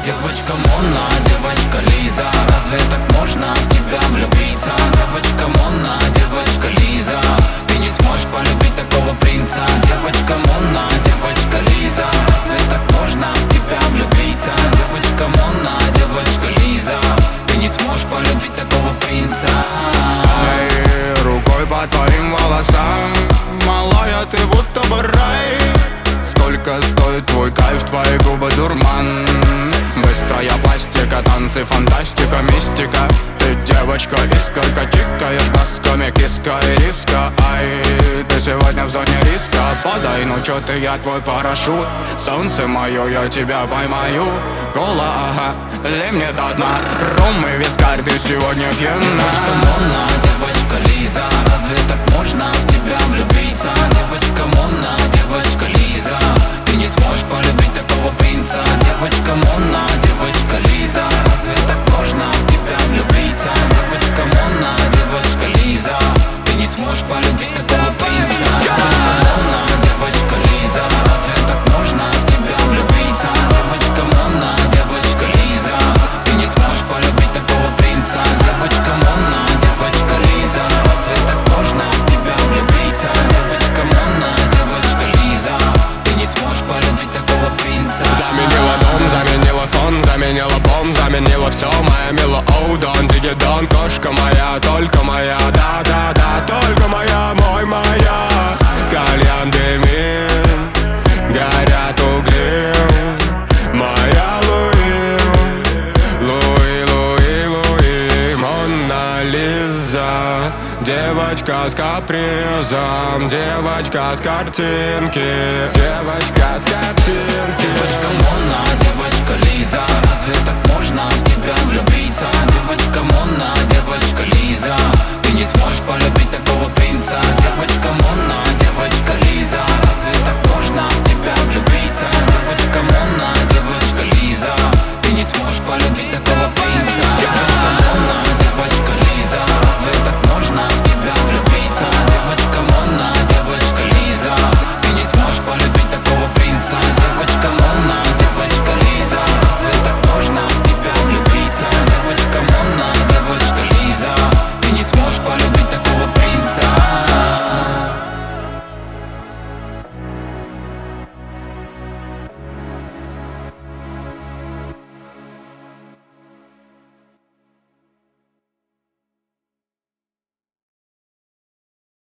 девочка Мона, девочка Лиза. Разве так можно в тебя влюбиться? Девочка Мона, девочка Лиза. Ты не сможешь полюбить такого принца. Девочка Мона, девочка Лиза. Разве так можно в тебя влюбиться? Девочка Мона, девочка Лиза. Ты не сможешь полюбить такого принца. Ай, рукой по твоим волосам, малая, ты будто бы рай. Сколько стоит твой кайф, твои губы дурман. Быстрая пластика, танцы, фантастика, мистика. Ты девочка, искорка, чикаешь глазками, киска и риска. Ай, ты сегодня в зоне риска. Подай, ну чё ты, я твой парашют. Солнце мое, я тебя поймаю. Кола, ага, лей мне до дна. Ром и вискарь, ты сегодня пьяна. Девочка Мона, девочка Лиза. Разве так можно в тебя влюбиться? Девочка Мона, девочка Лиза. Ты не сможешь полюбить такого принца. Девочка Мона, девочка Лиза. Разве так можно в тебя влюбиться? Девочка Мона, девочка Лиза. Ты не сможешь полюбить такого принца. Девочка Мона, девочка Лиза. Разве так можно в тебя влюбиться? Девочка Мона, девочка Лиза. Ты не сможешь полюбить такого принца. Девочка Мона, девочка Лиза. Разве так можно в тебя влюбиться? Девочка Мона, девочка Лиза. Ты не сможешь полюбить такого принца. Заменила дом, заменила сон, заменила бом, заменила все, моя мила. Оу, дон, дигидон, кошка моя, только моя, да-да-да, только моя, мой, моя. Кальян дымим, горят угли, моя Луи, Луи, Луи, Луи, Мона Лиза. Девочка с капризом, девочка с картинки, девочка с картинки.